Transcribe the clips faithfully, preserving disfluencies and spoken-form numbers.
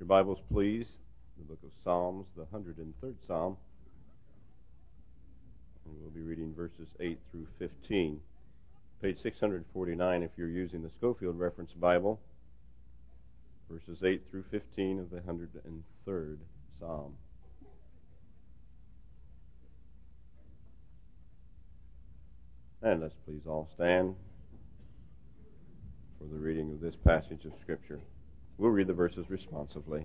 Your Bibles, please. The book of Psalms, the one hundred third Psalm. And we'll be reading verses eight through fifteen. Page six forty-nine if you're using the Schofield Reference Bible. Verses eight through fifteen of the one hundred third Psalm. And let's please all stand for the reading of this passage of Scripture. We'll read the verses responsively.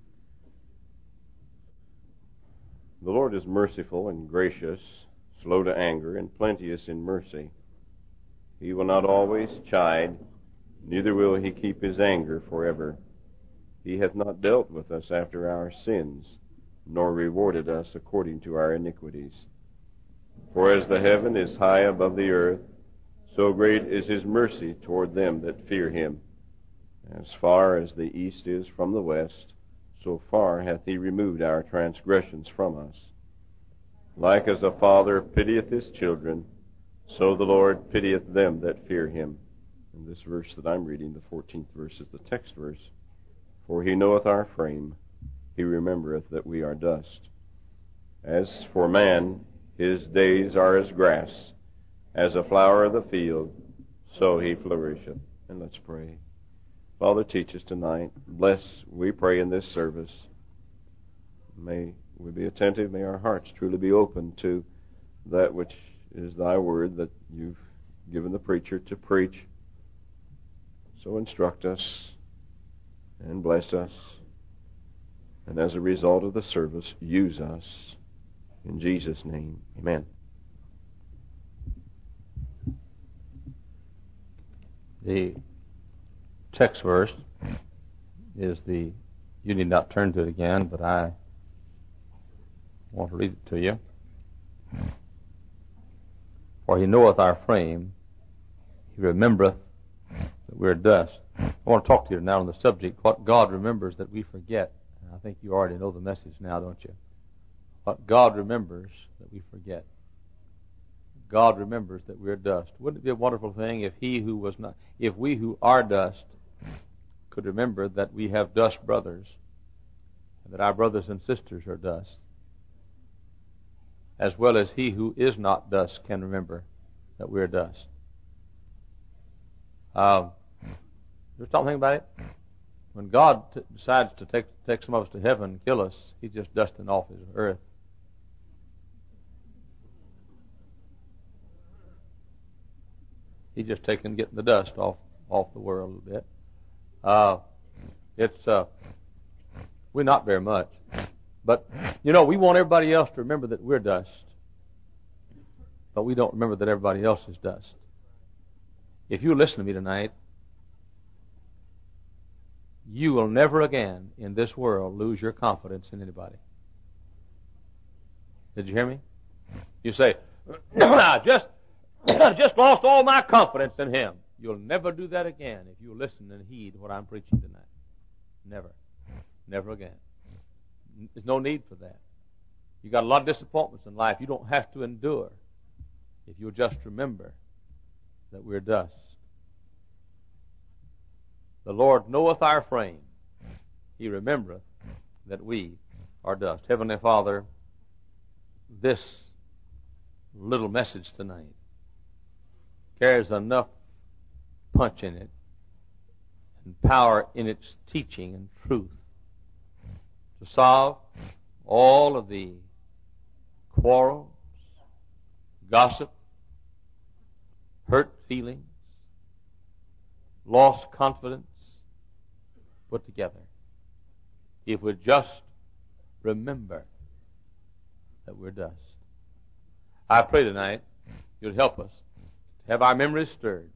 The Lord is merciful and gracious, slow to anger, and plenteous in mercy. He will not always chide, neither will he keep his anger forever. He hath not dealt with us after our sins, nor rewarded us according to our iniquities. For as the heaven is high above the earth, so great is his mercy toward them that fear him. As far as the east is from the west, so far hath he removed our transgressions from us. Like as a father pitieth his children, so the Lord pitieth them that fear him. And this verse that I'm reading, the fourteenth verse, is the text verse. For he knoweth our frame, he remembereth that we are dust. As for man, his days are as grass, as a flower of the field, so he flourisheth. And let's pray. Father, teach us tonight. Bless, we pray, in this service. May we be attentive. May our hearts truly be open to that which is thy word that you've given the preacher to preach. So instruct us and bless us. And as a result of the service, use us. In Jesus' name, amen. The text verse is the, you need not turn to it again, but I want to read it to you. For he knoweth our frame, he remembereth that we are dust. I want to talk to you now on the subject, what God remembers that we forget. And I think you already know the message now, don't you? What God remembers that we forget. God remembers that we are dust. Wouldn't it be a wonderful thing if he who was not, if we who are dust could remember that we have dust brothers, and that our brothers and sisters are dust, as well as he who is not dust can remember that we are dust. Um, you ever something about it? When God t- decides to take take some of us to heaven and kill us, he's just dusting off his earth. He's just taking, getting the dust off, off the world a little bit. Uh, it's, uh, we're not very much. But, you know, we want everybody else to remember that we're dust. But we don't remember that everybody else is dust. If you listen to me tonight, you will never again in this world lose your confidence in anybody. Did you hear me? You say, I just, I just lost all my confidence in him. You'll never do that again if you listen and heed what I'm preaching tonight. Never. Never again. There's no need for that. You got a lot of disappointments in life you don't have to endure if you'll just remember that we're dust. The Lord knoweth our frame. He remembereth that we are dust. Heavenly Father, this little message tonight carries enough punch in it and power in its teaching and truth to solve all of the quarrels, gossip, hurt feelings, lost confidence put together. If we just remember that we're dust. I pray tonight you'll help us to have our memories stirred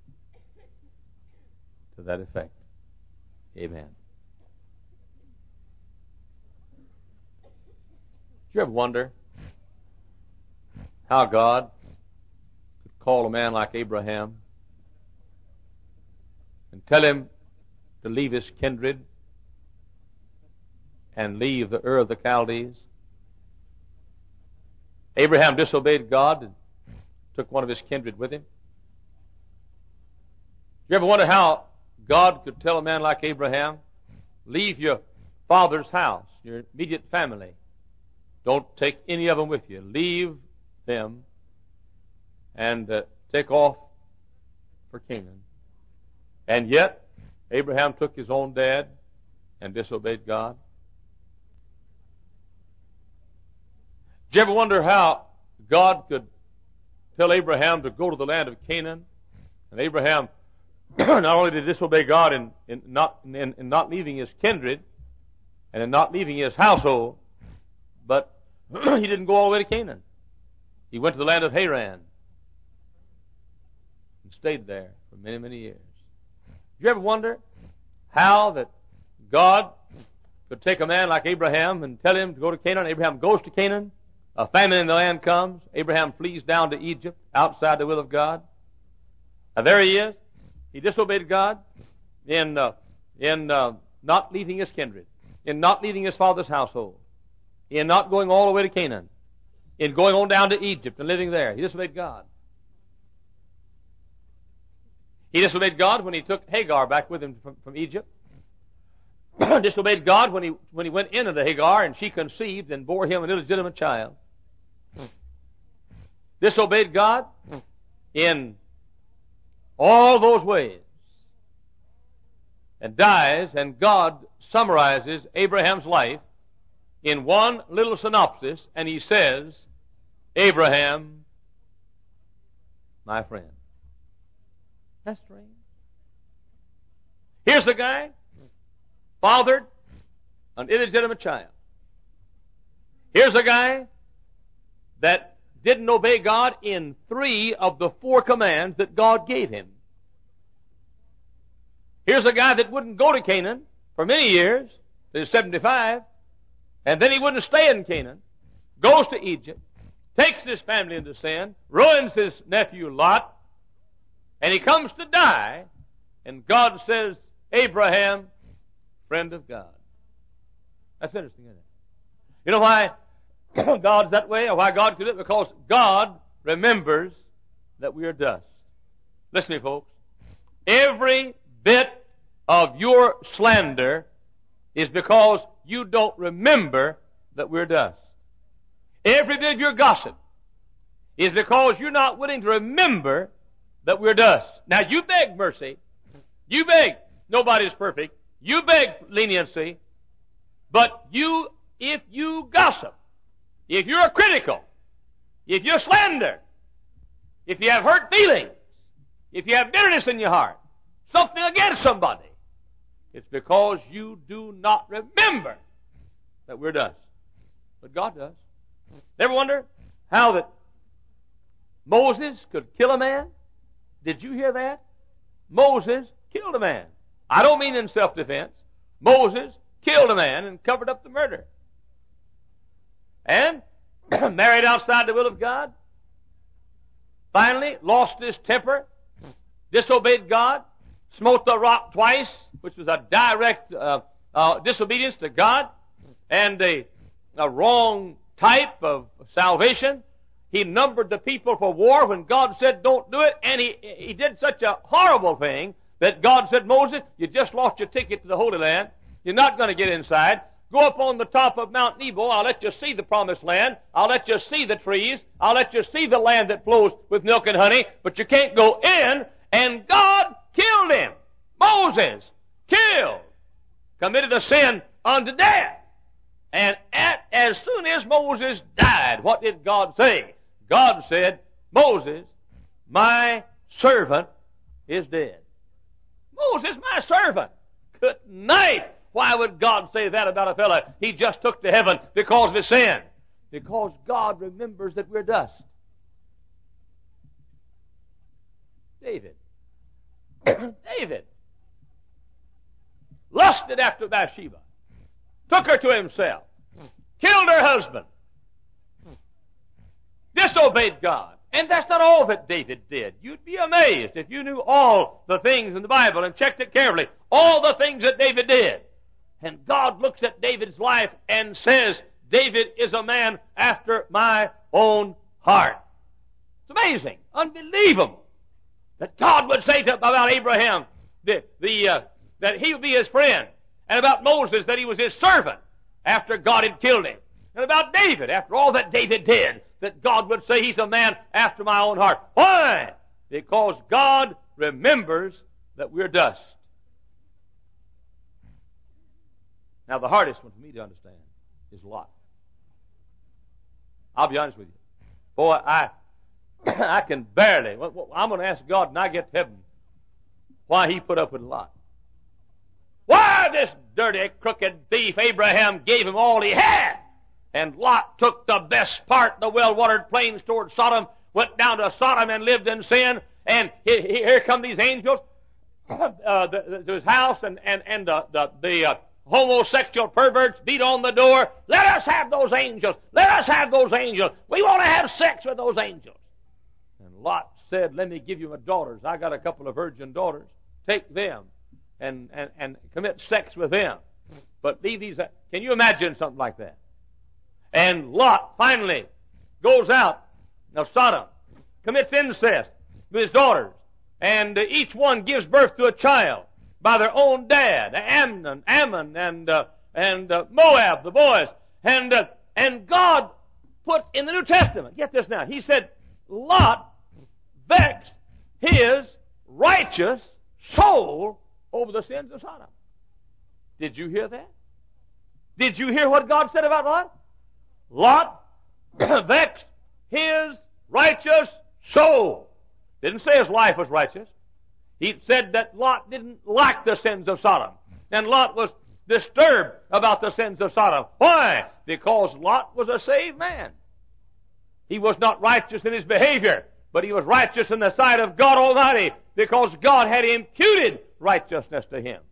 to that effect. Amen. Did you ever wonder how God could call a man like Abraham and tell him to leave his kindred and leave the Ur of the Chaldees? Abraham disobeyed God and took one of his kindred with him. You ever wonder how God could tell a man like Abraham, leave your father's house, your immediate family. Don't take any of them with you. Leave them and uh, take off for Canaan. And yet, Abraham took his own dad and disobeyed God. Did you ever wonder how God could tell Abraham to go to the land of Canaan? And Abraham not only did he disobey God in, in, not, in, in not leaving his kindred and in not leaving his household, but he didn't go all the way to Canaan. He went to the land of Haran and stayed there for many, many years. Did you ever wonder how that God could take a man like Abraham and tell him to go to Canaan? Abraham goes to Canaan. A famine in the land comes. Abraham flees down to Egypt outside the will of God. And there he is. He disobeyed God in uh, in uh, not leaving his kindred, in not leaving his father's household, in not going all the way to Canaan, in going on down to Egypt and living there. He disobeyed God. He disobeyed God when he took Hagar back with him from, from Egypt. Disobeyed God when he when he went into the Hagar and she conceived and bore him an illegitimate child. Disobeyed God in all those ways. And dies, and God summarizes Abraham's life in one little synopsis, and he says, Abraham, my friend. That's strange. Here's the guy, fathered an illegitimate child. Here's a guy that didn't obey God in three of the four commands that God gave him. Here's a guy that wouldn't go to Canaan for many years, till he was seventy-five, and then he wouldn't stay in Canaan, goes to Egypt, takes his family into sin, ruins his nephew Lot, and he comes to die, and God says, Abraham, friend of God. That's interesting, isn't it? You know why God's that way, or why God could do it? Because God remembers that we are dust. Listen to me, folks. Every bit of your slander is because you don't remember that we're dust. Every bit of your gossip is because you're not willing to remember that we're dust. Now, you beg mercy. You beg. Nobody's perfect. You beg leniency. But you, if you gossip, if you're critical, if you slander, if you have hurt feelings, if you have bitterness in your heart, something against somebody, it's because you do not remember that we're dust. But God does. Ever wonder how that Moses could kill a man? Did you hear that? Moses killed a man. I don't mean in self-defense. Moses killed a man and covered up the murder. And married outside the will of God. Finally, lost his temper, disobeyed God, smote the rock twice, which was a direct uh, uh, disobedience to God, and a, a wrong type of salvation. He numbered the people for war when God said don't do it, and he, he did such a horrible thing that God said, Moses, you just lost your ticket to the Holy Land. You're not going to get inside. Go up on the top of Mount Nebo. I'll let you see the promised land. I'll let you see the trees. I'll let you see the land that flows with milk and honey. But you can't go in. And God killed him. Moses killed. Committed a sin unto death. And at, as soon as Moses died, what did God say? God said, Moses, my servant is dead. Moses, my servant. Good night. Why would God say that about a fellow he just took to heaven because of his sin? Because God remembers that we're dust. David. David. Lusted after Bathsheba. Took her to himself. Killed her husband. Disobeyed God. And that's not all that David did. You'd be amazed if you knew all the things in the Bible and checked it carefully. All the things that David did. And God looks at David's life and says, David is a man after my own heart. It's amazing, unbelievable, that God would say to, about Abraham the, the, uh, that he would be his friend And about Moses, that he was his servant after God had killed him. And about David, after all that David did, that God would say he's a man after my own heart. Why? Because God remembers that we're dust. Now, the hardest one for me to understand is Lot. I'll be honest with you. Boy, I I can barely. I'm going to ask God when I get to heaven why he put up with Lot. Why this dirty, crooked thief Abraham gave him all he had, and Lot took the best part, the well-watered plains toward Sodom, went down to Sodom and lived in sin, and here come these angels uh, to his house, and, and, and the, the, the uh, homosexual perverts beat on the door. Let us have those angels. Let us have those angels. We want to have sex with those angels. And Lot said, let me give you my daughters. I got a couple of virgin daughters. Take them and, and, and commit sex with them. But leave these. Can you imagine something like that? And Lot finally goes out of Sodom, commits incest with his daughters, and each one gives birth to a child by their own dad, Ammon, Ammon, and uh, and uh, Moab, the boys, and uh, and God puts in the New Testament. Get this now. He said, Lot vexed his righteous soul over the sins of Sodom. Did you hear that? Did you hear what God said about Lot? Lot vexed his righteous soul. Didn't say his life was righteous. He said that Lot didn't like the sins of Sodom. And Lot was disturbed about the sins of Sodom. Why? Because Lot was a saved man. He was not righteous in his behavior, but he was righteous in the sight of God Almighty because God had imputed righteousness to him.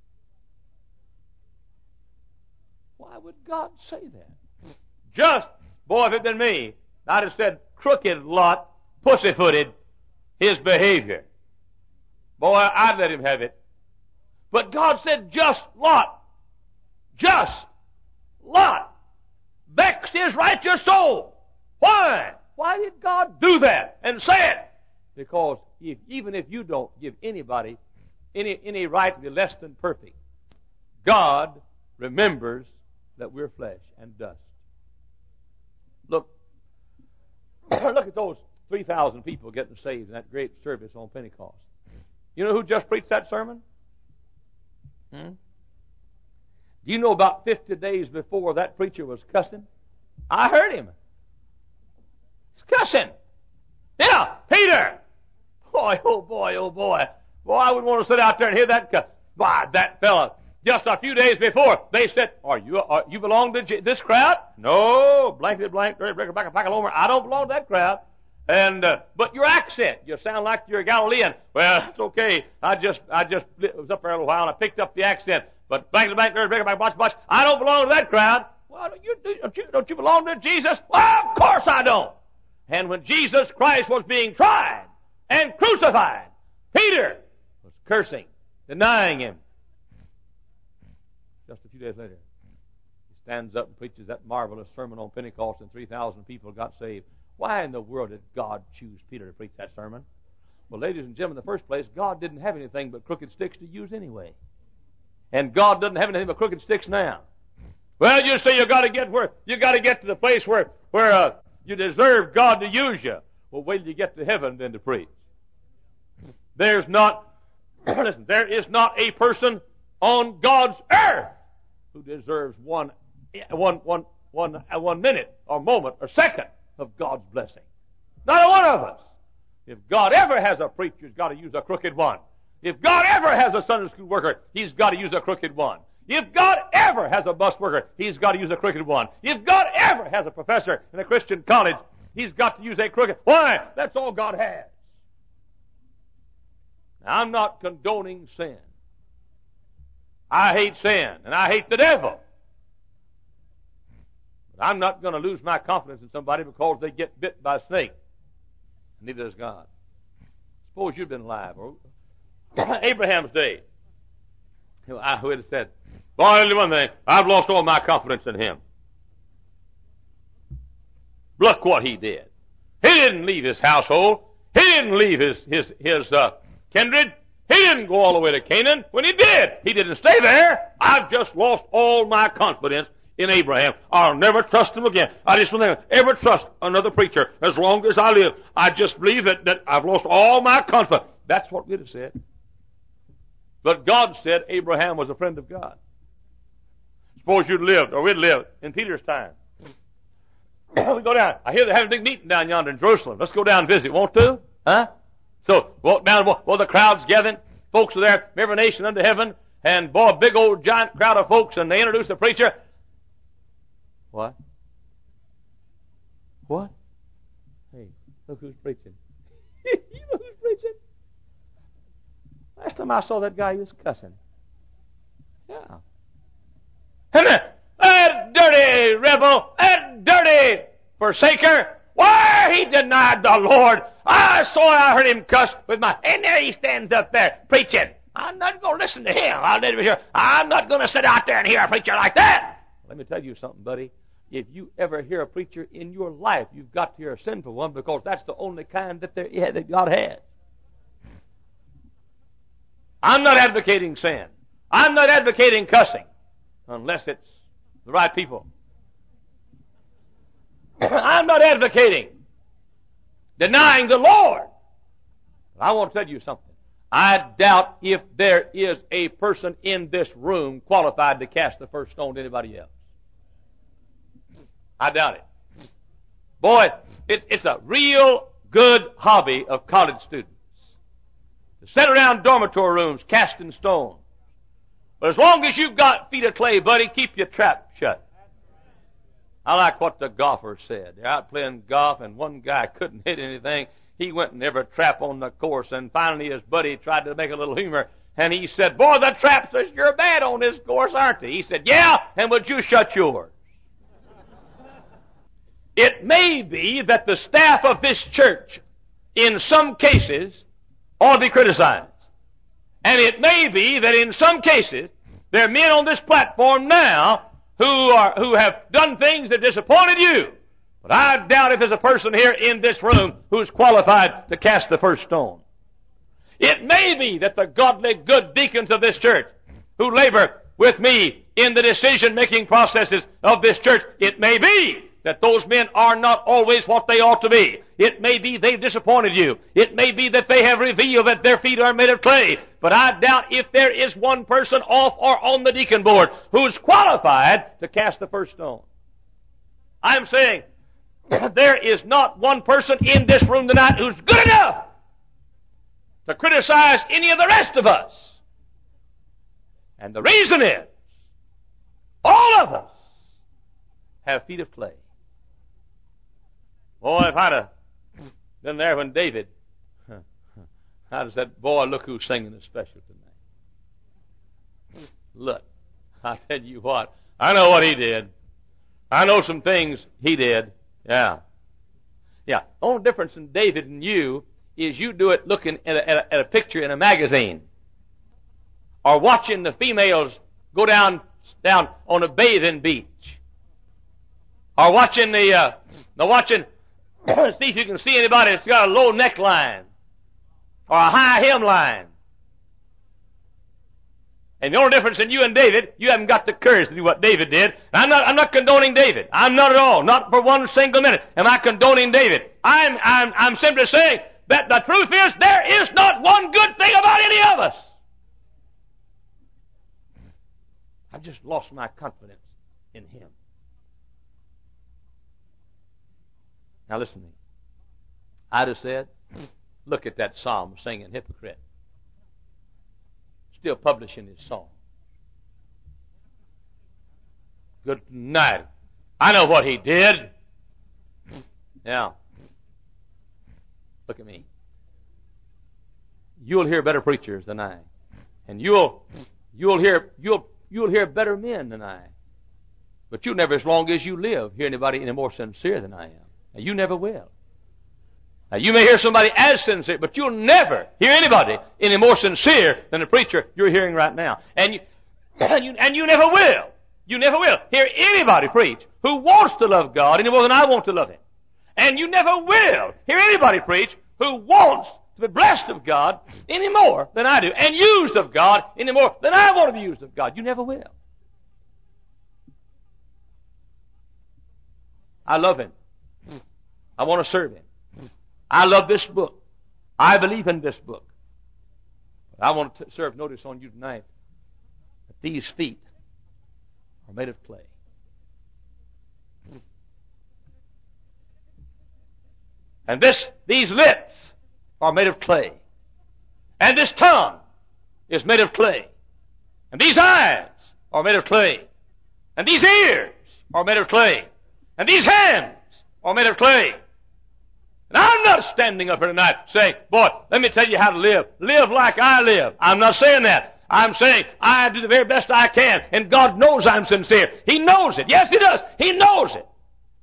Why would God say that? Just, boy, if it had been me, I'd have said, crooked Lot, pussyfooted, his behavior. Boy, I'd let him have it. But God said, just Lot, just Lot, vexed his righteous soul. Why? Why did God do that and say it? Because if, even if you don't give anybody any, any right to be less than perfect, God remembers that we're flesh and dust. Look, look at those three thousand people getting saved in that great service on Pentecost. You know who just preached that sermon? Hmm? Do you know about fifty days before that preacher was cussing? I heard him. He's cussing. Yeah, Peter. Boy, oh boy, oh boy. Boy, I wouldn't want to sit out there and hear that cuss. Why, that fella. Just a few days before, they said, "Are you are, you belong to J- this crowd?" No, blankety blank, breaker, back, back, over. I don't belong to that crowd. And uh, but your accent, you sound like you're a Galilean. Well, it's okay. I just I just was up there a little while and I picked up the accent. But blankety blank, breaker, back, watch, watch. I don't belong to that crowd. Well, don't you don't you don't you belong to Jesus? Well, of course I don't. And when Jesus Christ was being tried and crucified, Peter was cursing, denying him. Just a few days later, he stands up and preaches that marvelous sermon on Pentecost, and three thousand people got saved. Why in the world did God choose Peter to preach that sermon? Well, ladies and gentlemen, in the first place, God didn't have anything but crooked sticks to use anyway. And God doesn't have anything but crooked sticks now. Well, you say you got to get where you got to get to the place where where uh, you deserve God to use you. Well, wait till you get to heaven then to preach. There's not listen. There is not a person on God's earth who deserves one, one, one, one, one minute or moment or second of God's blessing. Not a one of us. If God ever has a preacher, he's got to use a crooked one. If God ever has a Sunday school worker, he's got to use a crooked one. If God ever has a bus worker, he's got to use a crooked one. If God ever has a professor in a Christian college, he's got to use a crooked. Why? That's all God has. Now, I'm not condoning sin. I hate sin, and I hate the devil. But I'm not going to lose my confidence in somebody because they get bit by a snake. Neither does God. Suppose you'd been alive, or Abraham's day. I would have said, boy, only one thing, I've lost all my confidence in him. Look what he did. He didn't leave his household. He didn't leave his, his, his, uh, kindred. He didn't go all the way to Canaan. When he did, he didn't stay there. I've just lost all my confidence in Abraham. I'll never trust him again. I just will never ever trust another preacher as long as I live. I just believe that, that I've lost all my confidence. That's what we'd have said. But God said Abraham was a friend of God. Suppose you'd lived, or we'd lived, in Peter's time. We go down. I hear they're having a big meeting down yonder in Jerusalem. Let's go down and visit, won't you? Huh? So, walk down, well, the crowd's gathering. Folks are there, every nation under heaven. And, boy, a big old giant crowd of folks, and they introduce the preacher. What? What? Hey, look who's preaching. You know who's preaching? Last time I saw that guy, he was cussing. Yeah. And that, that dirty rebel, that dirty forsaker, why, he denied the Lord. I saw, I heard him cuss with my, and there he stands up there preaching. I'm not going to listen to him. I'll let him hear. I'm not going to sit out there and hear a preacher like that. Let me tell you something, buddy. If you ever hear a preacher in your life, you've got to hear a sinful one, because that's the only kind that, there, yeah, that God has. I'm not advocating sin. I'm not advocating cussing, unless it's the right people. I'm not advocating denying the Lord. But I want to tell you something. I doubt if there is a person in this room qualified to cast the first stone to anybody else. I doubt it. Boy, it, it's a real good hobby of college students to sit around dormitory rooms casting stones. But as long as you've got feet of clay, buddy, keep your trap shut. I like what the golfers said. They're out playing golf, and one guy couldn't hit anything. He went and never trap on the course, and finally his buddy tried to make a little humor, and he said, "Boy, the traps are sure bad on this course, aren't they?" He said, "Yeah, and would you shut yours?" It may be that the staff of this church, in some cases, ought to be criticized. And it may be that in some cases, there are men on this platform now who are, who have done things that disappointed you. But I doubt if there's a person here in this room who's qualified to cast the first stone. It may be that the godly, good deacons of this church who labor with me in the decision-making processes of this church, it may be that those men are not always what they ought to be. It may be they've disappointed you. It may be that they have revealed that their feet are made of clay. But I doubt if there is one person off or on the deacon board who's qualified to cast the first stone. I'm saying there is not one person in this room tonight who's good enough to criticize any of the rest of us. And the reason is, all of us have feet of clay. Boy, if I'd have been there when David, I'd have said, "Boy, look who's singing this special tonight." Look, I tell you what, I know what he did. I know some things he did. Yeah. Yeah. The only difference in David and you is you do it looking at a, at a, at a picture in a magazine, or watching the females go down, down on a bathing beach, or watching the, uh, the watching, see if you can see anybody that's got a low neckline or a high hemline. And the only difference in you and David, you haven't got the courage to do what David did. I'm not, I'm not condoning David. I'm not at all. Not for one single minute am I condoning David. I'm, I'm, I'm simply saying that the truth is there is not one good thing about any of us. I've just lost my confidence in him. Now listen to me. I'd have said, look at that psalm singing hypocrite. Still publishing his song. Good night. I know what he did. Yeah. Look at me. You'll hear better preachers than I. And you'll you'll hear you'll you'll hear better men than I. But you'll never, as long as you live, hear anybody any more sincere than I am. Now, you never will. Now, you may hear somebody as sincere, but you'll never hear anybody any more sincere than the preacher you're hearing right now. And you, and you, and you never will. You never will hear anybody preach who wants to love God any more than I want to love Him. And you never will hear anybody preach who wants to be blessed of God any more than I do, and used of God any more than I want to be used of God. You never will. I love Him. I want to serve Him. I love this book. I believe in this book. But I want to serve notice on you tonight that these feet are made of clay. And this, these lips are made of clay. And this tongue is made of clay. And these eyes are made of clay. And these ears are made of clay. And these hands are made of clay. And I'm not standing up here tonight saying, boy, let me tell you how to live. Live like I live. I'm not saying that. I'm saying I do the very best I can. And God knows I'm sincere. He knows it. Yes, He does. He knows it.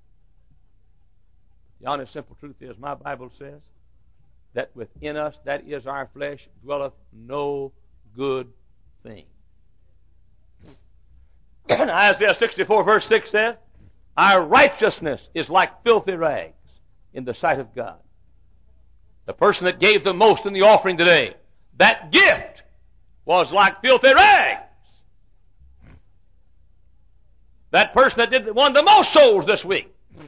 The honest, simple truth is, my Bible says that within us, that is our flesh, dwelleth no good thing. Isaiah sixty-four verse six says, our righteousness is like filthy rags in the sight of God. The person that gave the most in the offering today, that gift was like filthy rags. That person that did won the most souls this week,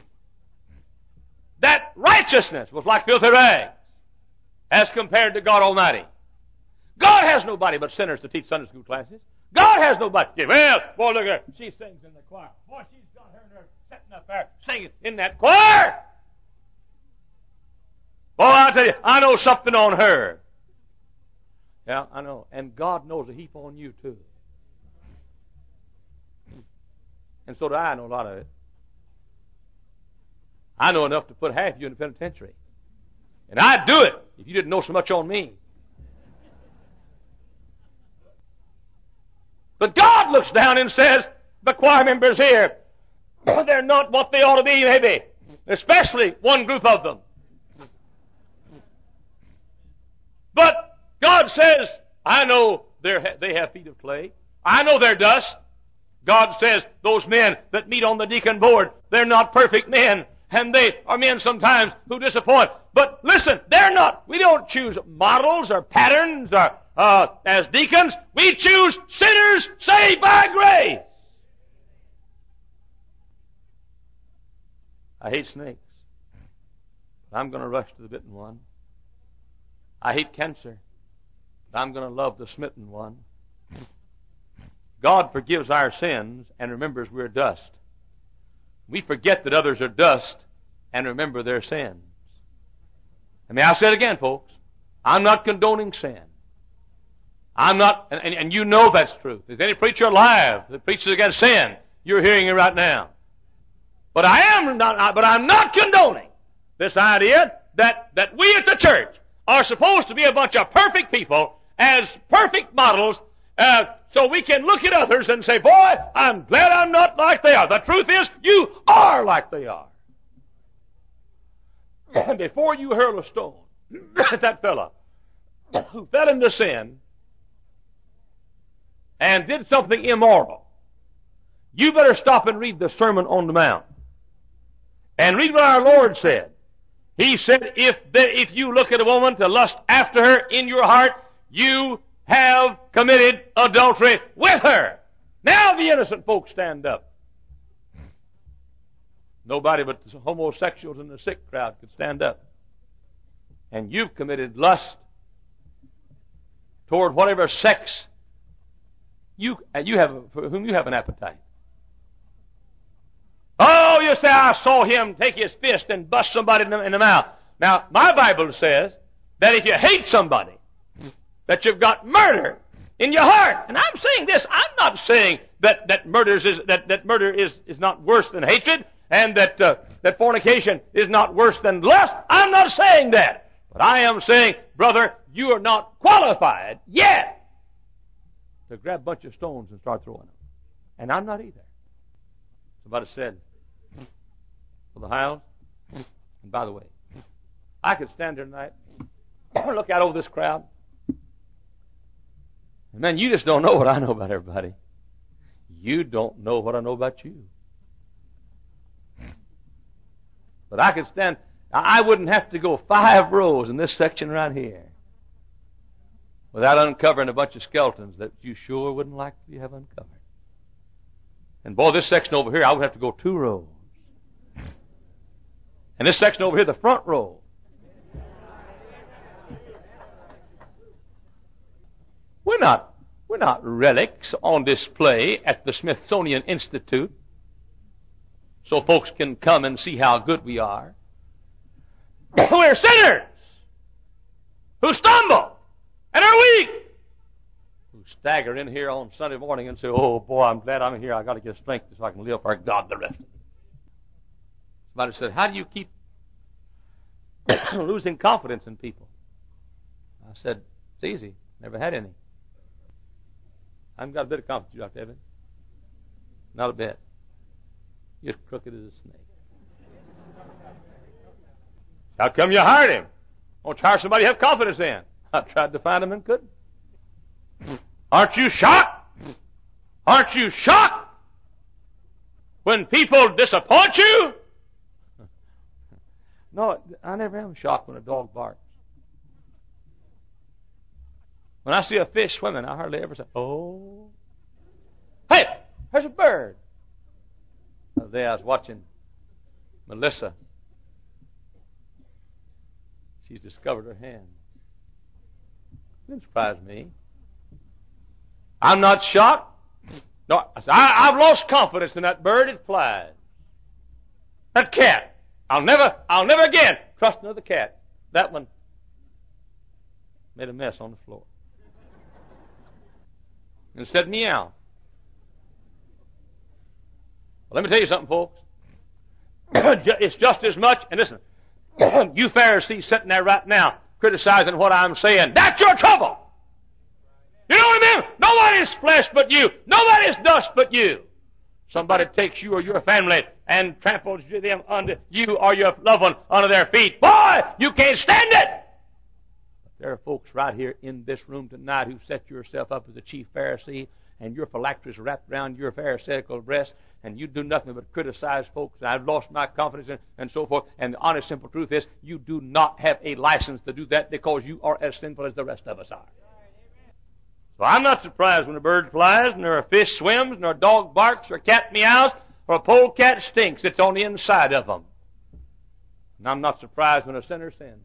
that righteousness was like filthy rags as compared to God Almighty. God has nobody but sinners to teach Sunday school classes. God has nobody. Yeah, well, boy, look at her. She sings in the choir. Boy, she's got her nerve sitting up there singing in that choir. Boy, I tell you, I know something on her. Yeah, I know. And God knows a heap on you, too. And so do I know a lot of it. I know enough to put half of you in the penitentiary. And I'd do it if you didn't know so much on me. But God looks down and says, the choir members here, they're not what they ought to be, maybe. Especially one group of them. But God says, I know they're, they have feet of clay. I know they're dust. God says those men that meet on the deacon board, they're not perfect men. And they are men sometimes who disappoint. But listen, they're not. We don't choose models or patterns or uh, as deacons. We choose sinners saved by grace. I hate snakes. But I'm going to rush to the bitten one. I hate cancer. But I'm going to love the smitten one. God forgives our sins and remembers we're dust. We forget that others are dust and remember their sins. I mean, I'll say it again, folks. I'm not condoning sin. I'm not, and, and, and you know that's true. If there's any preacher alive that preaches against sin, you're hearing it right now. But I am not, but I'm not condoning this idea that, that we at the church are supposed to be a bunch of perfect people as perfect models, uh, so we can look at others and say, boy, I'm glad I'm not like they are. The truth is, you are like they are. And before you hurl a stone at that fella who fell into sin and did something immoral, you better stop and read the Sermon on the Mount. And read what our Lord said. He said, if, the, if you look at a woman to lust after her in your heart, you have committed adultery with her. Now the innocent folks stand up. Nobody but the homosexuals and the sick crowd could stand up. And you've committed lust toward whatever sex you, and you have, for whom you have an appetite. Oh, you say, I saw him take his fist and bust somebody in the, in the mouth. Now, my Bible says that if you hate somebody, that you've got murder in your heart. And I'm saying this, I'm not saying that, that murder is, that, that murder is, is not worse than hatred, and that, uh, that fornication is not worse than lust. I'm not saying that. But I am saying, brother, you are not qualified yet to grab a bunch of stones and start throwing them. And I'm not either. Somebody said, for the house, and by the way, I could stand there tonight, look out over this crowd, and man, you just don't know what I know about everybody. You don't know what I know about you. But I could stand, Now, I wouldn't have to go five rows in this section right here without uncovering a bunch of skeletons that you sure wouldn't like to have uncovered. And boy, this section over here, I would have to go two rows. And this section over here, the front row. We're not, we're not relics on display at the Smithsonian Institute so folks can come and see how good we are. We're sinners who stumble and are weak, who stagger in here on Sunday morning and say, oh boy, I'm glad I'm here. I've got to get strength so I can live for God the rest of it. Somebody said, how do you keep losing confidence in people? I said, it's easy. Never had any. I haven't got a bit of confidence, Doctor Evans. Not a bit. You're crooked as a snake. How come you hired him? Won't you hire somebody you have confidence in? I tried to find him and couldn't. Aren't you shocked? Aren't you shocked when people disappoint you? No, I never am shocked when a dog barks. When I see a fish swimming, I hardly ever say, oh. Hey, there's a bird. The other day I was watching Melissa. She's discovered her hand. It didn't surprise me. I'm not shocked. No, I, I've lost confidence in that bird. It flies. That cat. I'll never, I'll never again trust another cat. That one made a mess on the floor. And said meow. Well, let me tell you something, folks. It's just as much, and listen, you Pharisees sitting there right now criticizing what I'm saying, that's your trouble. You know what I mean? Nobody's flesh but you. Nobody's dust but you. Somebody takes you or your family and tramples them under you or your loved one under their feet. Boy, you can't stand it. But there are folks right here in this room tonight who set yourself up as a chief Pharisee, and your phylacteries wrapped around your pharisaical breast, and you do nothing but criticize folks. I've lost my confidence in, and so forth. And the honest, simple truth is, you do not have a license to do that because you are as sinful as the rest of us are. So I'm not surprised when a bird flies, nor a fish swims, nor a dog barks, or a cat meows, or a polecat stinks. It's on the inside of them. And I'm not surprised when a sinner sins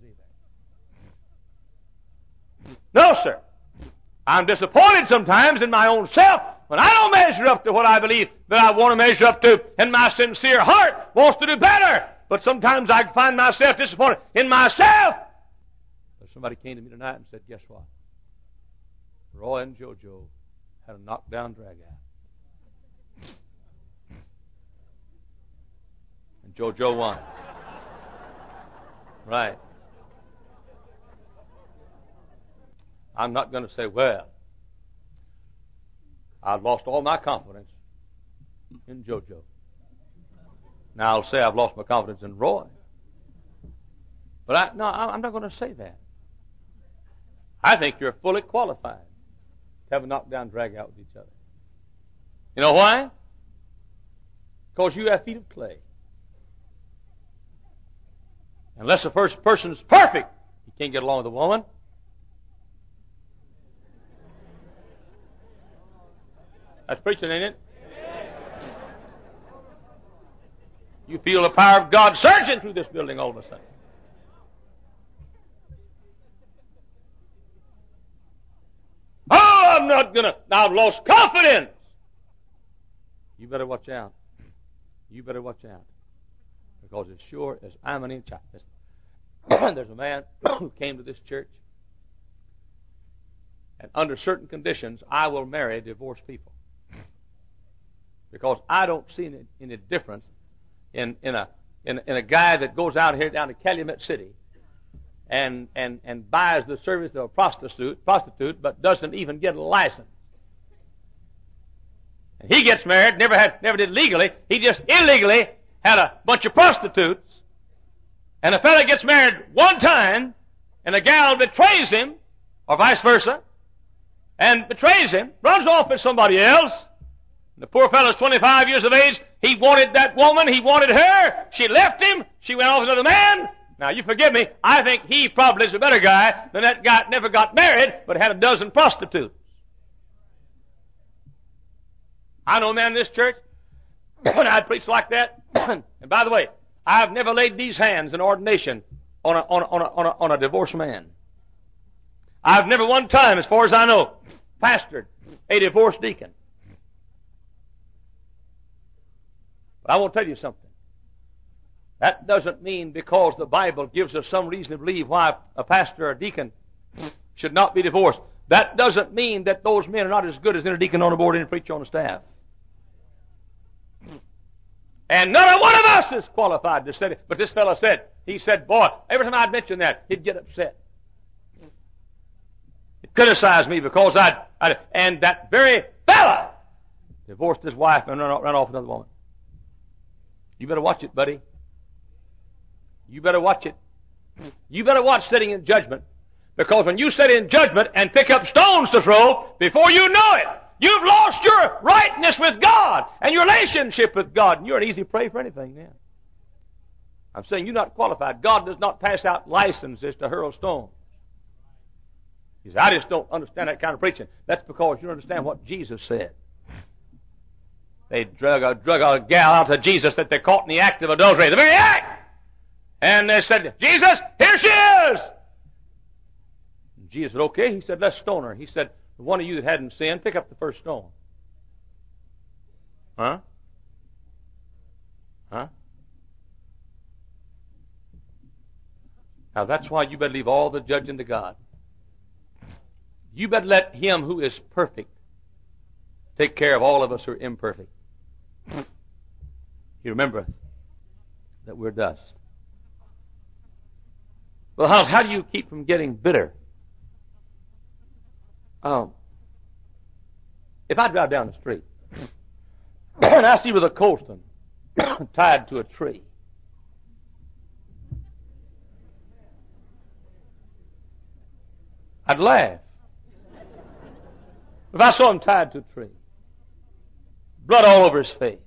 either. No, sir. I'm disappointed sometimes in my own self when I don't measure up to what I believe that I want to measure up to, and my sincere heart wants to do better. But sometimes I find myself disappointed in myself. But somebody came to me tonight and said, guess what? Roy and JoJo had a knockdown drag-out. And JoJo won. Right. I'm not going to say, well, I've lost all my confidence in JoJo. Now I'll say I've lost my confidence in Roy. But I, no, I'm not going to say that. I think you're fully qualified to have a knockdown drag out with each other. You know why? Because you have feet of clay. Unless the first person's perfect, you can't get along with a woman. That's preaching, ain't it? You feel the power of God surging through this building all of a sudden. Oh, I'm not gonna, I've lost confidence. You better watch out. You better watch out. Because as sure as I'm an inch, there's a man who came to this church, and under certain conditions, I will marry divorced people. Because I don't see any, any difference in, in, a, in, in a guy that goes out here down to Calumet City and, and, and buys the service of a prostitute, prostitute, but doesn't even get a license. And he gets married, never had, never did legally. He just illegally had a bunch of prostitutes. And a fella gets married one time, and a gal betrays him, or vice versa, and betrays him, runs off with somebody else. The poor fellow's twenty-five years of age. He wanted that woman. He wanted her. She left him. She went off with another man. Now, you forgive me, I think he probably is a better guy than that guy that never got married but had a dozen prostitutes. I know a man in this church, when I'd preach like that, and by the way, I've never laid these hands in ordination on a, on a, on a, on a, on a divorced man. I've never one time, as far as I know, pastored a divorced deacon. But I want to tell you something. That doesn't mean because the Bible gives us some reason to believe why a pastor or a deacon should not be divorced. That doesn't mean that those men are not as good as any deacon on the board and any preacher on the staff. And none one of us is qualified to say it. But this fellow said, he said, boy, every time I'd mention that, he'd get upset. He'd criticize me because I'd, I'd and that very fellow divorced his wife and run off, run off another woman. You better watch it, buddy. You better watch it. You better watch sitting in judgment. Because when you sit in judgment and pick up stones to throw, before you know it, you've lost your rightness with God and your relationship with God. And you're an easy prey for anything then. I'm saying you're not qualified. God does not pass out licenses to hurl stones. He says, I just don't understand that kind of preaching. That's because you don't understand what Jesus said. They drug a, drug a gal out to Jesus that they caught in the act of adultery. The very act! And they said, Jesus, here she is! And Jesus said, okay. He said, let's stone her. He said, the one of you that hadn't sinned, pick up the first stone. Huh? Huh? Now that's why you better leave all the judging to God. You better let Him who is perfect take care of all of us who are imperfect. You remember that we're dust. Well, how, how do you keep from getting bitter? Um, if I drive down the street and I see with a coalstone tied to a tree, I'd laugh. If I saw him tied to a tree, blood all over his face,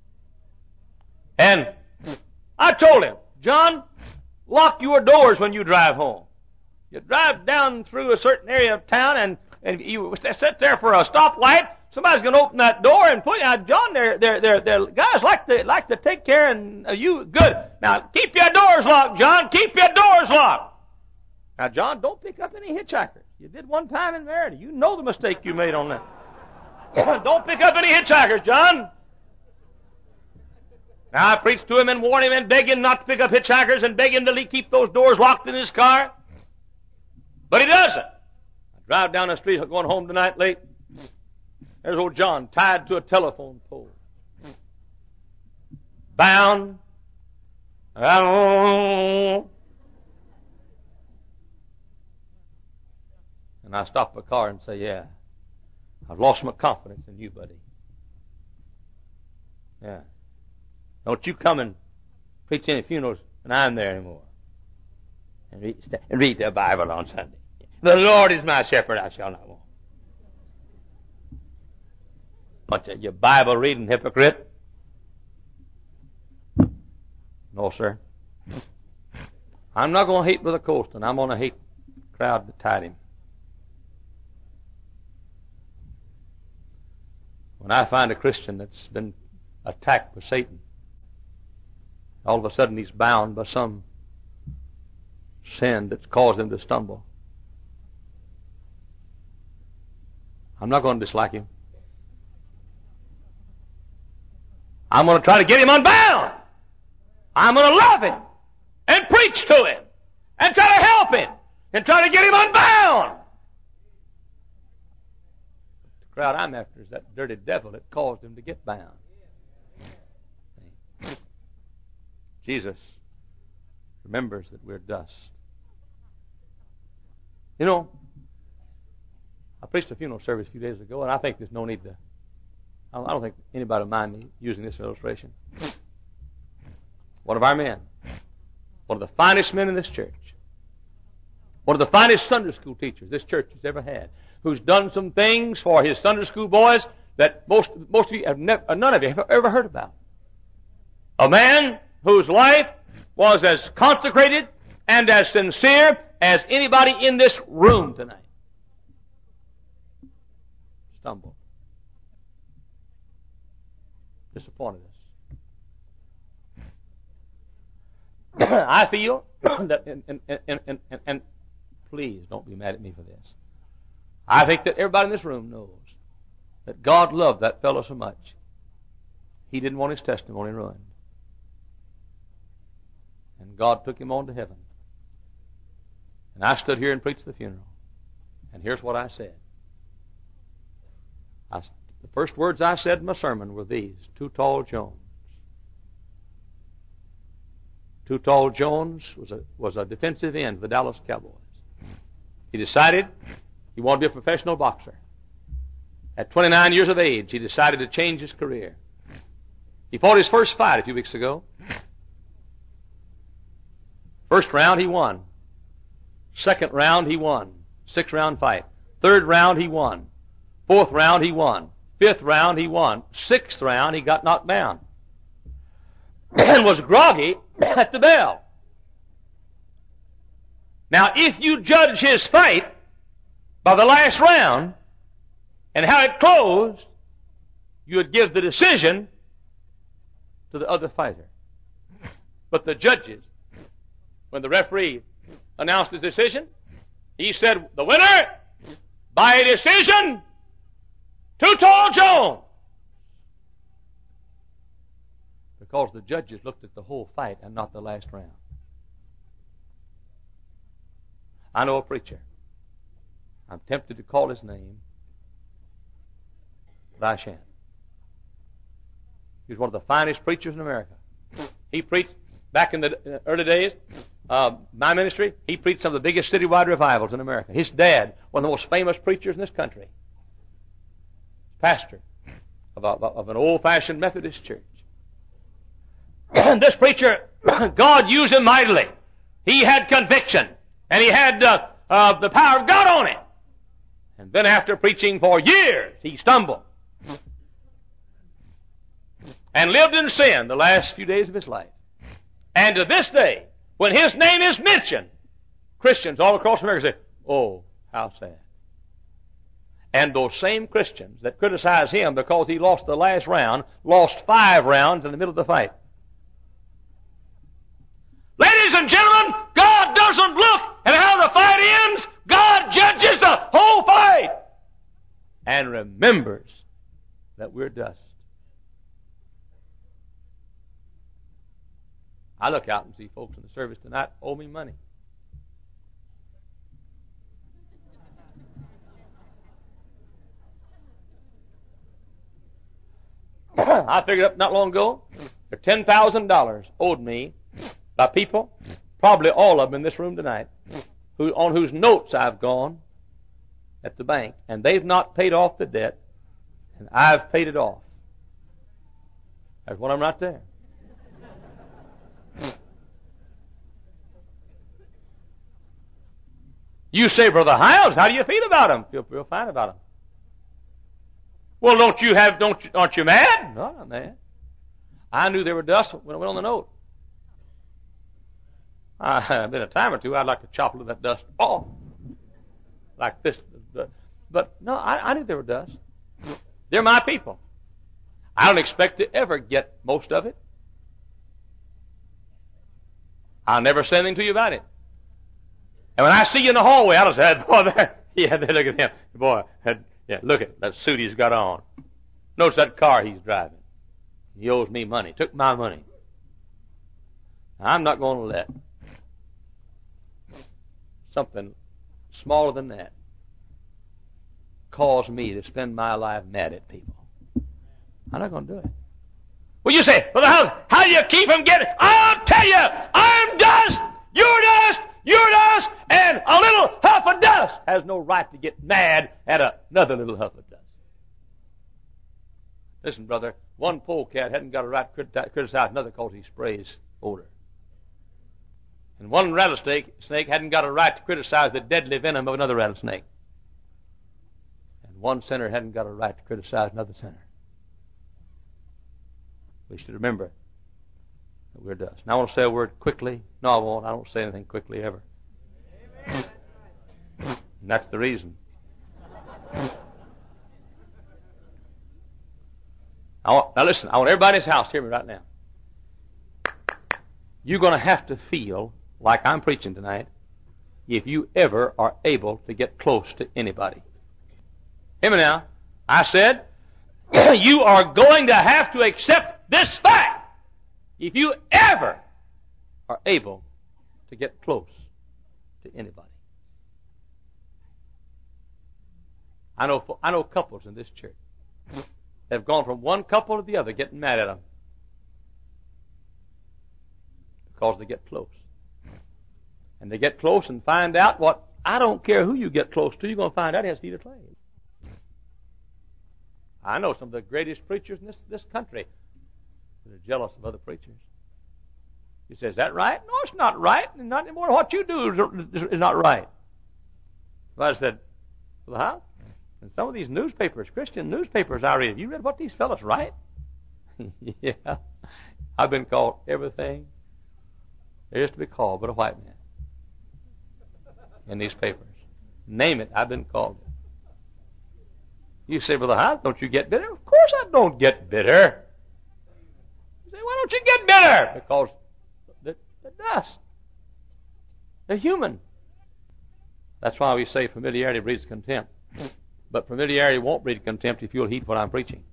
and I told him, John, lock your doors when you drive home. You drive down through a certain area of town and, and you sit there for a stoplight, somebody's going to open that door and put you out. John, they're, they're, they're, they're guys like to, like to take care of you good. Now, keep your doors locked, John. Keep your doors locked. Now, John, don't pick up any hitchhikers. You did one time in Merida. You know the mistake you made on that. Don't pick up any hitchhikers, John. Now, I preached to him and warned him and begged him not to pick up hitchhikers and begged him to keep those doors locked in his car. But he doesn't. I drive down the street going home tonight late. There's old John tied to a telephone pole. Bound. And I stop the car and say, yeah, I've lost my confidence in you, buddy. Yeah. Don't you come and preach any funerals when I'm there anymore. And read, and read the Bible on Sunday. The Lord is my shepherd, I shall not want. Bunch of you Bible reading hypocrite. No, sir. I'm not going to hate Brother Colston. I'm going to hate the crowd that tied him. When I find a Christian that's been attacked by Satan, all of a sudden he's bound by some sin that's caused him to stumble, I'm not going to dislike him. I'm going to try to get him unbound. I'm going to love him and preach to him and try to help him and try to get him unbound. The crowd I'm after is that dirty devil that caused him to get bound. Jesus remembers that we're dust. You know, I preached a funeral service a few days ago, and I think there's no need to, I don't think anybody will mind me using this illustration. One of our men, one of the finest men in this church, one of the finest Sunday school teachers this church has ever had, who's done some things for his Sunday school boys that most most of you have never, none of you have ever heard about. A man whose life was as consecrated and as sincere as anybody in this room tonight. Stumbled. Disappointed us. I feel that, and, and, and, and, and please don't be mad at me for this. I think that everybody in this room knows that God loved that fellow so much, he didn't want his testimony ruined. And God took him on to heaven. And I stood here and preached the funeral. And here's what I said. I, the first words I said in my sermon were these: Too Tall Jones. Too Tall Jones was a, was a defensive end for the Dallas Cowboys. He decided he wanted to be a professional boxer. At twenty-nine years of age, he decided to change his career. He fought his first fight a few weeks ago. First round, he won. Second round, he won. Six-round fight. Third round, he won. Fourth round, he won. Fifth round, he won. Sixth round, he got knocked down and was groggy at the bell. Now, if you judge his fight by the last round and how it closed, you would give the decision to the other fighter. But the judges, when the referee announced his decision, he said, the winner by a decision, Too Tall Jones. Because the judges looked at the whole fight and not the last round. I know a preacher. I'm tempted to call his name, but I shan't. He was one of the finest preachers in America. He preached back in the early days, uh, my ministry, he preached some of the biggest citywide revivals in America. His dad, one of the most famous preachers in this country, pastor of, a, of an old-fashioned Methodist church. This preacher, God used him mightily. He had conviction, and he had uh, uh, the power of God on him. And then after preaching for years, he stumbled and lived in sin the last few days of his life. And to this day, when his name is mentioned, Christians all across America say, oh, how sad. And those same Christians that criticize him because he lost the last round, lost five rounds in the middle of the fight. Ladies and gentlemen, God doesn't look at how the fight ends. God judges the whole fight and remembers that we're dust. I look out and see folks in the service tonight owe me money. I figured up not long ago, there ten thousand dollars owed me by people, probably all of them in this room tonight, who, on whose notes I've gone at the bank, and they've not paid off the debt, and I've paid it off. There's one of them right there. You say, Brother Hiles, how do you feel about him? Feel real fine about him. Well, don't you have, don't you, aren't you mad? No, I'm not mad. I knew they were dust when I went on the note. I, been a time or two, I'd like to chop a little of that dust off. Like this. But, but no, I, I knew they were dust. They're my people. I don't expect to ever get most of it. I'll never say anything to you about it. And when I see you in the hallway, I'll say, boy, there, yeah, look at him. Boy, that, yeah, look at that suit he's got on. Notice that car he's driving. He owes me money. Took my money. I'm not going to let something smaller than that cause me to spend my life mad at people. I'm not going to do it. Well, you say, well, how, how do you keep him getting? I'll tell you, I'm dust, you're dust, you're dust, and a little huff of dust has no right to get mad at another little huff of dust. Listen, brother, one polecat hadn't got a right to criticize another because he sprays odor. And one rattlesnake snake hadn't got a right to criticize the deadly venom of another rattlesnake. And one sinner hadn't got a right to criticize another sinner. We should remember that we're dust. Now I want to say a word quickly. No, I won't. I don't say anything quickly ever. Amen. And that's the reason. I want, now listen, I want everybody in this house to hear me right now. You're going to have to feel like I'm preaching tonight if you ever are able to get close to anybody. Hear me now. I said, you are going to have to accept this fact if you ever are able to get close to anybody. I know, I know couples in this church that have gone from one couple to the other getting mad at them because they get close. And they get close and find out what, I don't care who you get close to, you're going to find out it has to eat a clay. I know some of the greatest preachers in this, this country that are jealous of other preachers. You say, is that right? No, it's not right. And not anymore. What you do is, is not right. So I said, well, how? And some of these newspapers, Christian newspapers I read, have you read what these fellows write? Yeah. I've been called everything there is to be called but a white man in these papers. Name it, I've been called it. You say, Brother House, don't you get bitter? Of course I don't get bitter. You say, why don't you get bitter? Because they're, they're dust. They're human. That's why we say familiarity breeds contempt. But familiarity won't breed contempt if you'll heed what I'm preaching.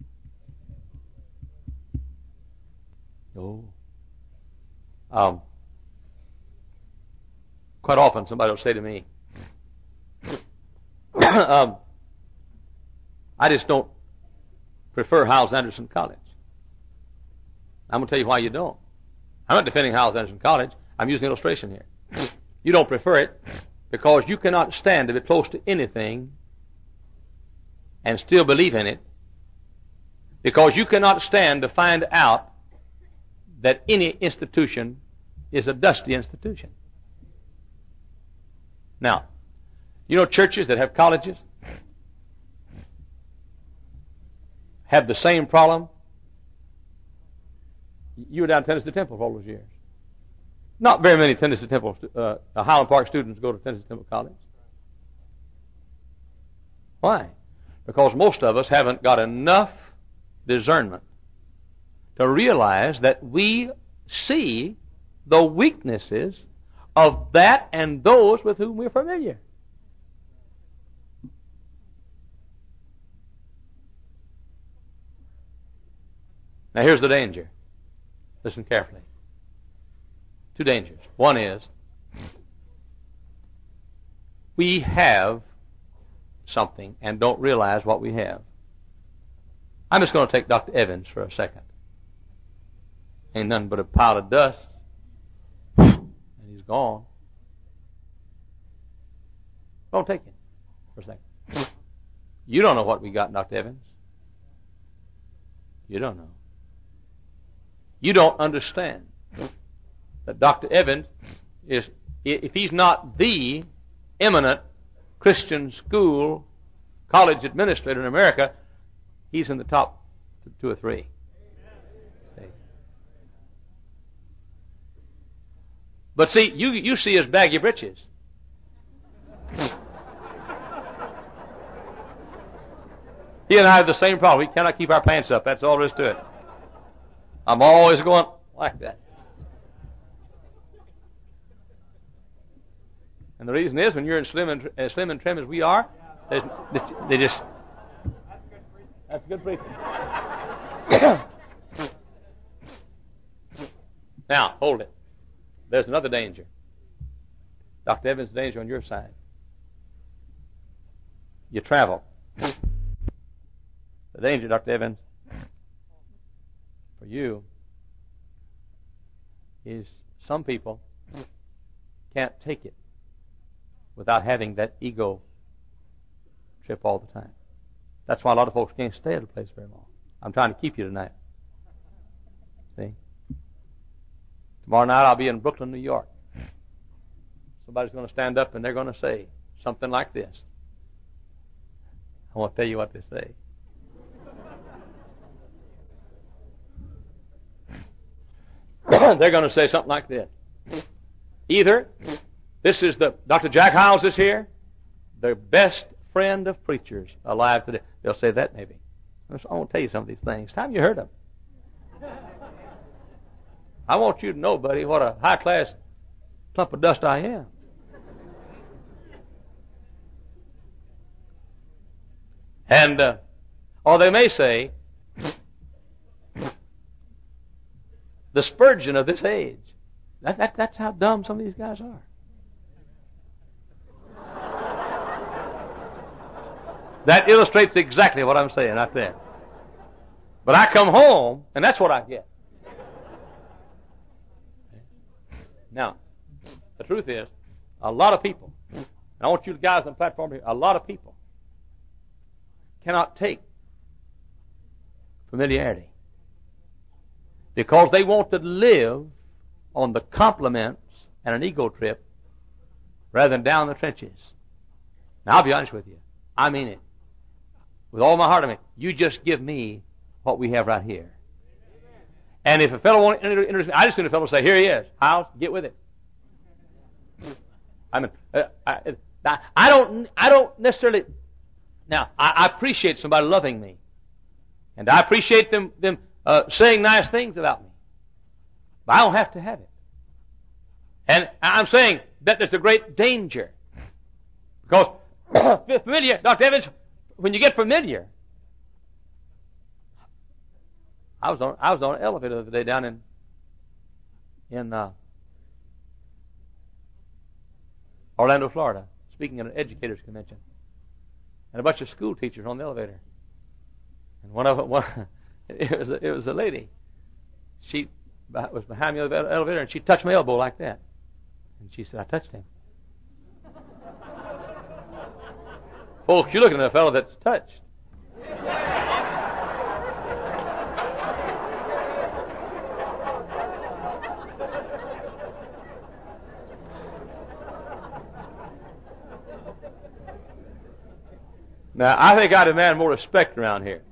No. Um, quite often somebody will say to me, um, I just don't prefer Hyles Anderson College. I'm going to tell you why you don't. I'm not defending Hyles Anderson College. I'm using an illustration here. You don't prefer it because you cannot stand to be close to anything and still believe in it, because you cannot stand to find out that any institution is a dusty institution. Now, you know churches that have colleges have the same problem. You were down at Tennessee Temple for all those years. Not very many Tennessee Temple, uh, Highland Park students go to Tennessee Temple College. Why? Because most of us haven't got enough discernment to realize that we see the weaknesses of that and those with whom we're familiar. Now here's the danger. Listen carefully. Two dangers. One is, we have something and don't realize what we have. I'm just going to take Doctor Evans for a second. Ain't nothing but a pile of dust, and he's gone. Don't take him for a second. You don't know what we got in Doctor Evans. You don't know. You don't understand that Doctor Evans is, if he's not the eminent Christian school college administrator in America, he's in the top two or three. See? But see, you, you see his baggy britches. He and I have the same problem. We cannot keep our pants up. That's all there is to it. I'm always going like that. And the reason is, when you're as slim and, as slim and trim as we are, they, they just... That's good preaching. Now, hold it. There's another danger. Doctor Evans' danger on your side. You travel. The danger, Doctor Evans, for you is some people can't take it without having that ego trip all the time. That's why a lot of folks can't stay at a place very long. I'm trying to keep you tonight. See? Tomorrow night I'll be in Brooklyn, New York. Somebody's going to stand up and they're going to say something like this. I won't tell you what they say. they're going to say something like this. Either this is the, Doctor Jack Hyles is here, the best friend of preachers alive today. They'll say that maybe. I want to tell you some of these things. It's time you heard them. I want you to know, buddy, what a high-class clump of dust I am. And, uh, or they may say, the Spurgeon of this age. That, that, that's how dumb some of these guys are. That illustrates exactly what I'm saying right there. But I come home, and that's what I get. Now, the truth is, a lot of people, and I want you guys on the platform here, a lot of people cannot take familiarity because they want to live on the compliments and an ego trip rather than down the trenches. Now, I'll be honest with you. I mean it. With all my heart, I mean, you just give me what we have right here. And if a fellow won't introduce me, I just need a fellow say, here he is. Hyles, get with it. I mean, uh, I, I don't, I don't necessarily, now, I, I appreciate somebody loving me. And I appreciate them, them uh, saying nice things about me. But I don't have to have it. And I'm saying that there's a great danger. Because familiar, Doctor Evans, when you get familiar, I was on I was on an elevator the other day down in in uh, Orlando, Florida, speaking at an educators convention, and a bunch of school teachers on the elevator. And one of them, one, it was a, it was a lady. She was behind me on the elevator, and she touched my elbow like that, and she said, "I touched him." Folks, you're looking at a fellow that's touched. Now, I think I demand more respect around here.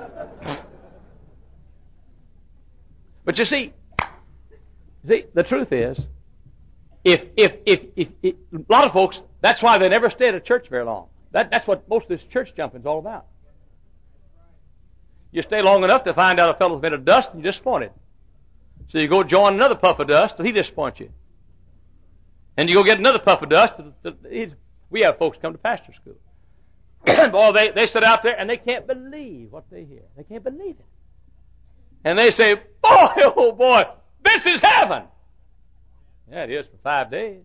But you see, see, the truth is, if, if, if, if, if, a lot of folks, that's why they never stay at a church very long. That, that's what most of this church jumping is all about. You stay long enough to find out a fellow's made of dust and you're disappointed. So you go join another puff of dust and he disappoints you. And you go get another puff of dust. We have folks come to pastor school. Boy, they, they sit out there and they can't believe what they hear. They can't believe it. And they say, boy, oh boy, this is heaven. Yeah, it is for five days.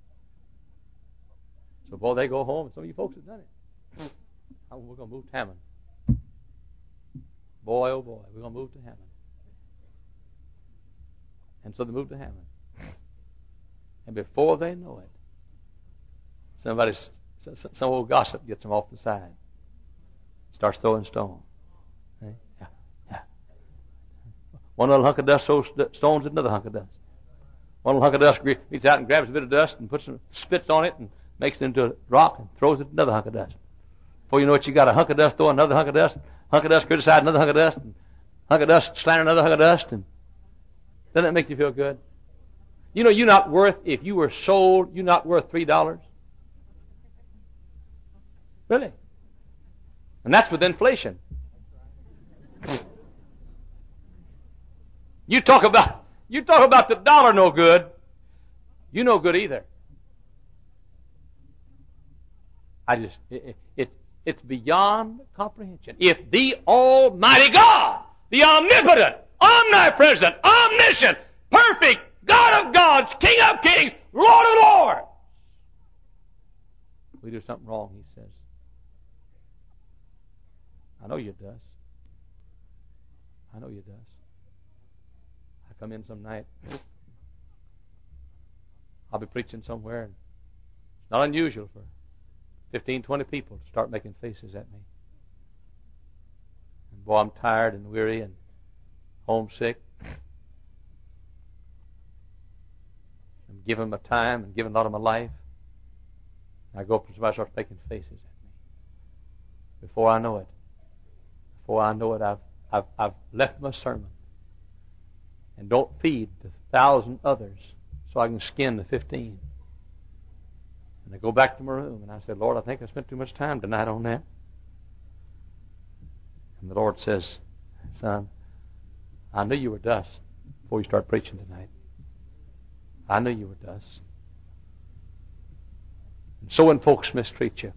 So, boy, they go home, and some of you folks have done it. Oh, we're going to move to Hammond. Boy, oh boy, we're going to move to Hammond. And so they move to Hammond. And before they know it, somebody's Some old gossip gets them off the side. Starts throwing stones. Yeah, yeah. One little hunk of dust throws stones at another hunk of dust. One little hunk of dust reaches out and grabs a bit of dust and puts some spits on it and makes it into a rock and throws it at another hunk of dust. Before you know it, you got a hunk of dust throwing another hunk of dust, hunk of dust criticize another hunk of dust, and hunk of dust slander another hunk of dust. And doesn't that make you feel good? You know, you're not worth, if you were sold, you're not worth three dollars. Really? And that's with inflation. You talk about you talk about the dollar no good. You no good either. I just it, it it's beyond comprehension. If the Almighty God, the omnipotent, omnipresent, omniscient, perfect God of gods, King of kings, Lord of lords, we do something wrong, he says, I know you does. I know you does. I come in some night. I'll be preaching somewhere, and it's not unusual for fifteen, twenty people to start making faces at me. And boy, I'm tired and weary and homesick. I'm giving my time and giving a lot of my life. And I go up and somebody starts making faces at me. Before I know it, Before I know it, I've, I've, I've left my sermon and don't feed the thousand others so I can skin the fifteen. And I go back to my room, and I said, Lord, I think I spent too much time tonight on that. And the Lord says, son, I knew you were dust before you started preaching tonight. I knew you were dust. And so when folks mistreat you,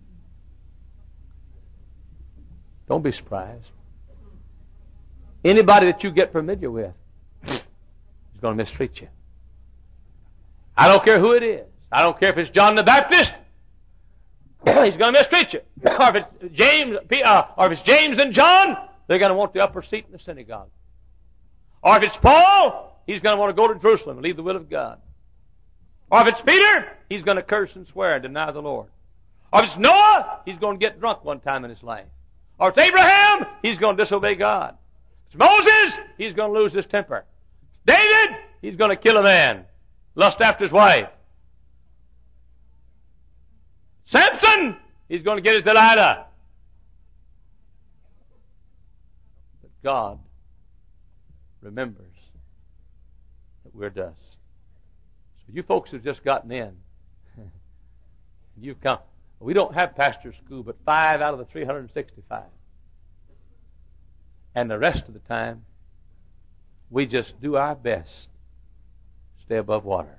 don't be surprised. Anybody that you get familiar with is going to mistreat you. I don't care who it is. I don't care if it's John the Baptist. He's going to mistreat you. Or if it's James, uh, or if it's James and John, they're going to want the upper seat in the synagogue. Or if it's Paul, he's going to want to go to Jerusalem and leave the will of God. Or if it's Peter, he's going to curse and swear and deny the Lord. Or if it's Noah, he's going to get drunk one time in his life. Or if it's Abraham, he's going to disobey God. If it's Moses, he's going to lose his temper. David, he's going to kill a man, lust after his wife. Samson, he's going to get his Delilah. But God remembers that we're dust. So you folks who've just gotten in, you've come. We don't have pastor's school, but five out of the three hundred sixty-five. And the rest of the time, we just do our best to stay above water.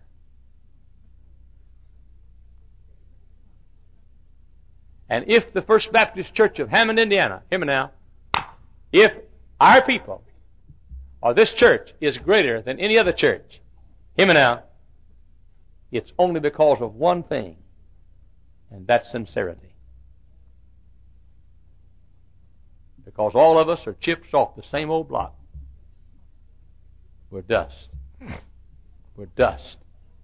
And if the First Baptist Church of Hammond, Indiana, hear me now, if our people, or this church, is greater than any other church, hear me now, it's only because of one thing, and that's sincerity. Because all of us are chips off the same old block. We're dust. We're dust.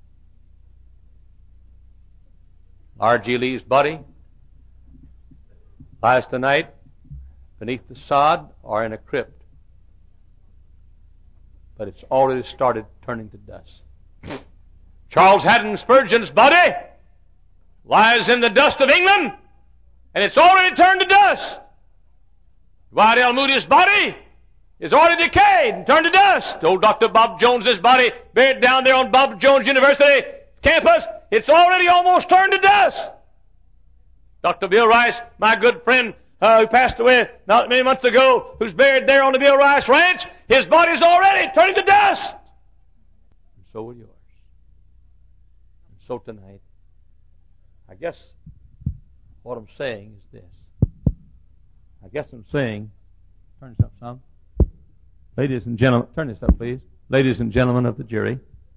R G Lee's body lies tonight beneath the sod or in a crypt. But it's already started turning to dust. Charles Haddon Spurgeon's body lies in the dust of England, and it's already turned to dust. Dwight L. Moody's body is already decayed and turned to dust. Old Doctor Bob Jones's body, buried down there on Bob Jones University campus, it's already almost turned to dust. Doctor Bill Rice, my good friend, uh, who passed away not many months ago, who's buried there on the Bill Rice Ranch, his body's already turning to dust. And so will yours. And so tonight, I guess what I'm saying is this. I guess I'm saying, turn this up some. Ladies and gentlemen, turn this up please. Ladies and gentlemen of the jury,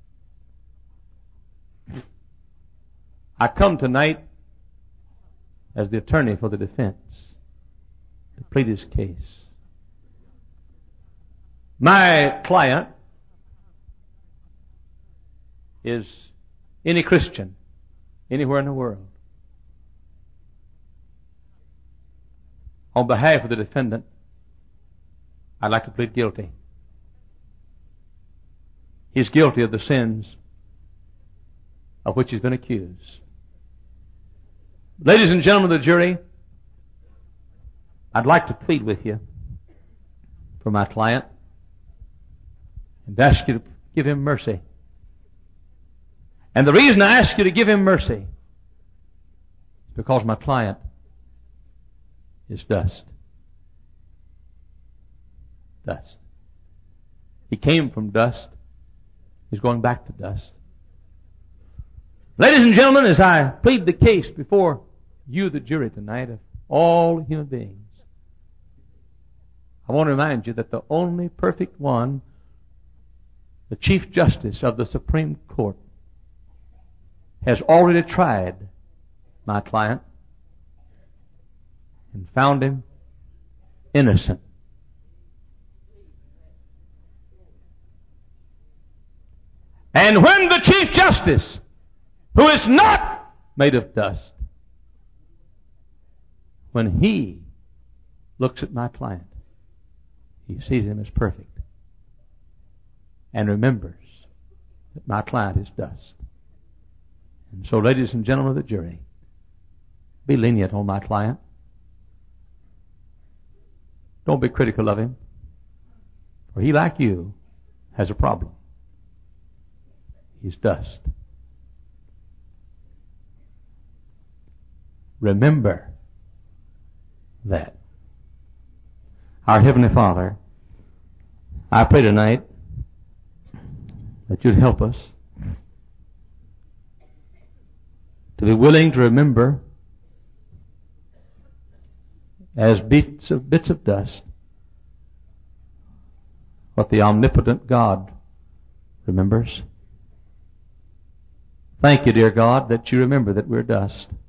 I come tonight as the attorney for the defense to plead his case. My client is any Christian anywhere in the world. On behalf of the defendant, I'd like to plead guilty. He's guilty of the sins of which he's been accused. Ladies and gentlemen of the jury, I'd like to plead with you for my client and ask you to give him mercy. And the reason I ask you to give him mercy is because my client is dust. Dust. He came from dust. He's going back to dust. Ladies and gentlemen, as I plead the case before you, the jury, tonight, of all human beings, I want to remind you that the only perfect one, the Chief Justice of the Supreme Court, has already tried my client and found him innocent. And when the Chief Justice, who is not made of dust, when he looks at my client, he sees him as perfect and remembers that my client is dust. And so, ladies and gentlemen of the jury, be lenient on my client. Don't be critical of him, for he, like you, has a problem. He's dust. Remember that. Our Heavenly Father, I pray tonight that you'd help us to be willing to remember as bits of, bits of dust what the omnipotent God remembers. Thank you, dear God, that you remember that we're dust.